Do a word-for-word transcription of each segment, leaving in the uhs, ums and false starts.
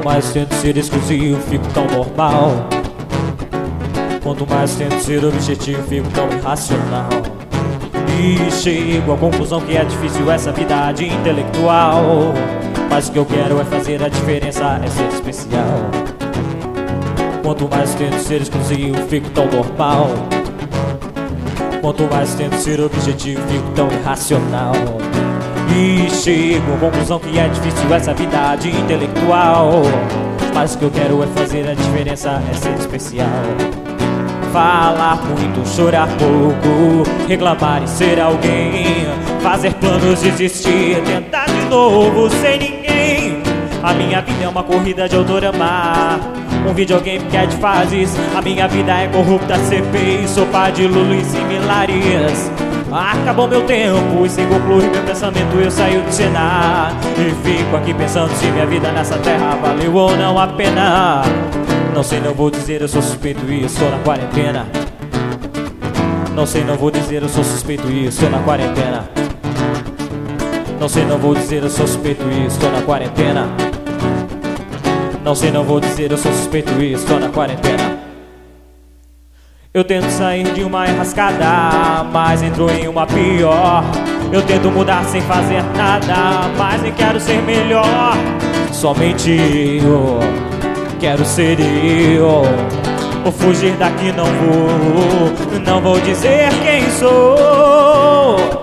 mais tento ser exclusivo, fico tão normal. Quanto mais tento ser objetivo, fico tão irracional. E chego à conclusão que é difícil essa vida de intelectual. Mas o que eu quero é fazer a diferença, é ser especial. Quanto mais tento ser exclusivo, fico tão normal. Quanto mais tento ser objetivo, fico tão irracional. E chego à conclusão que é difícil essa vida de intelectual. Mas o que eu quero é fazer a diferença, é ser especial. Falar muito, chorar pouco, reclamar e ser alguém, fazer planos, desistir, tentar de novo sem ninguém. A minha vida é uma corrida de autorama, um videogame que é de fases. A minha vida é corrupta, C P I, sopa de Lula e similares. Acabou meu tempo e sem concluir meu pensamento eu saio de cena. E fico aqui pensando se minha vida nessa terra valeu ou não a pena. Não sei, não vou dizer, eu sou suspeito e estou na quarentena. Não sei, não vou dizer, eu sou suspeito e estou na quarentena. Não sei, não vou dizer, eu sou suspeito e estou na quarentena. Não sei, não vou dizer, eu sou suspeito e estou na quarentena. Eu tento sair de uma enrascada, mas entro em uma pior. Eu tento mudar sem fazer nada, mas nem quero ser melhor. Somente eu quero ser eu. Vou fugir daqui, não vou. Não vou dizer quem sou.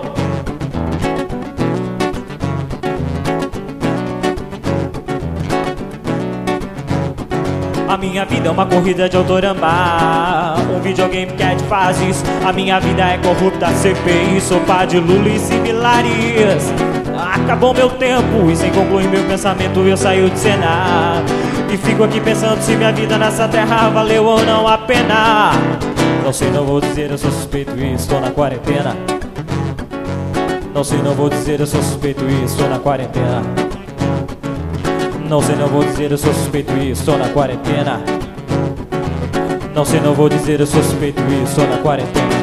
A minha vida é uma corrida de autorama, um videogame que é de fases. A minha vida é corrupta, C P I, sopa de Lula e similares. Acabou meu tempo e sem concluir meu pensamento eu saio de cena. E fico aqui pensando se minha vida nessa terra valeu ou não a pena. Não sei, não vou dizer, eu sou suspeito e estou na quarentena. Não sei, não vou dizer, eu sou suspeito e estou na quarentena. Não sei, não vou dizer, eu sou suspeito e estou na quarentena. Não sei, não vou dizer, eu sou suspeito e estou na quarentena.